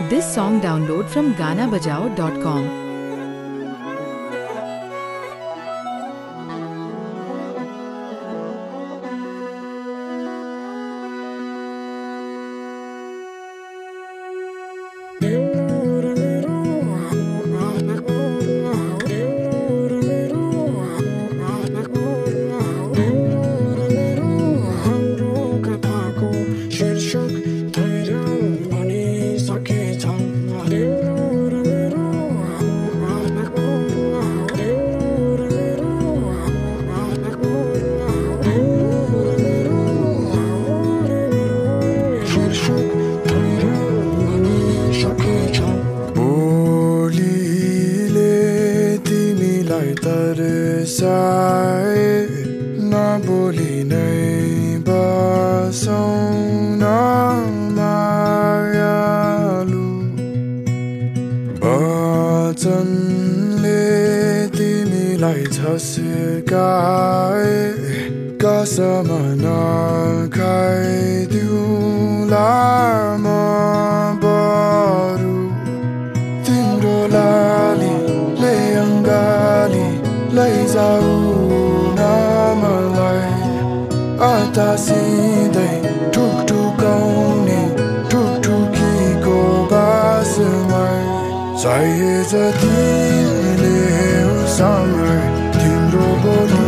This song download from ganabajao.com. तरसाए नबोली नै बसौँ न मायालु वचनले तिमीलाई झस्काए कसम नखाइदिउँला म बरु तिम्रो लालीले अङ्गाली लैजाऊ न मलाई अतासिँदै ठुकठुकाउने ठुकठुकीको बासमै चाहिए जति ल्याऊ समय तिम्रो बोली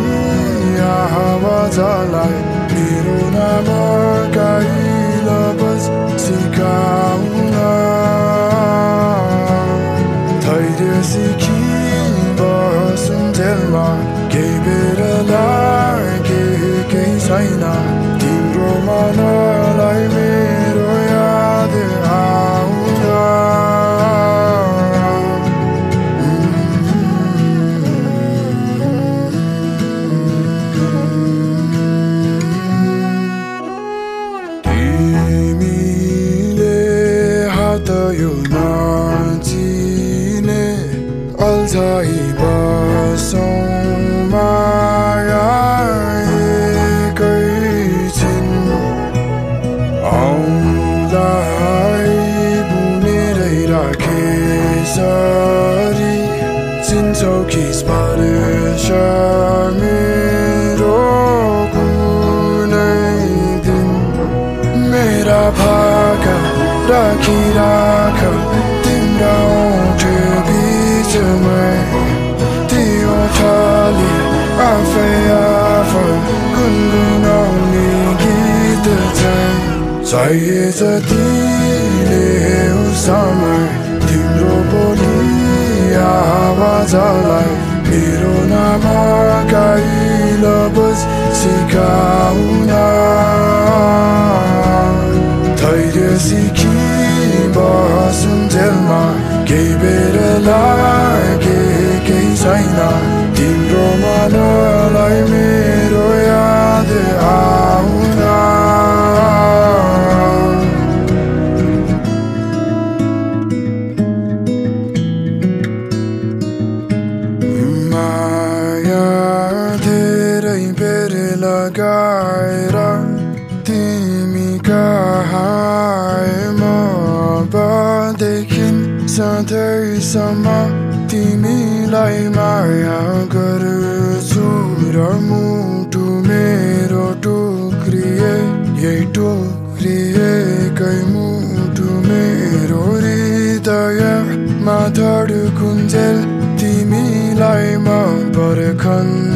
आवाजलाई मेरो नाम गाइल बस सिकाउन धैर्य सिकी बसुन्जेलमा केही बेर लागे केही छैन तिम्रो मनलाई मेरो याद आउँदा तिमीले हात यो नचिने अल्झाइ बसौँ माया एकैछिन औँलाई बुनेरै राखेसरी चिन्छौ कि स्पर्श मेरो कुनै दिन मेरा भाका राखिराख तिम्रा ओठ बीचमै त्यो ठाली आफै गुनगुनाउने गीत चाहिए जति ल्याऊ समय तिम्रो बोली आवाजलाई मेरो नाम गाइल बस सिकाउन धैर्य सिकी बसुन्जेलमा केही बेर लागे केही छैन तिम्रो मनलाई मेरो याद आउँदा माया धेरै बेर लगाएर तिमी कहाँ म अबदेखि सधैँसम्म तिमीलाई माया गर्छु र मुटु मेरो टुक्रिए यही टुक्रिएकै मुटु मेरो हृदयमा धड्कुन्जेल तिमीलाई म पर्खन्छु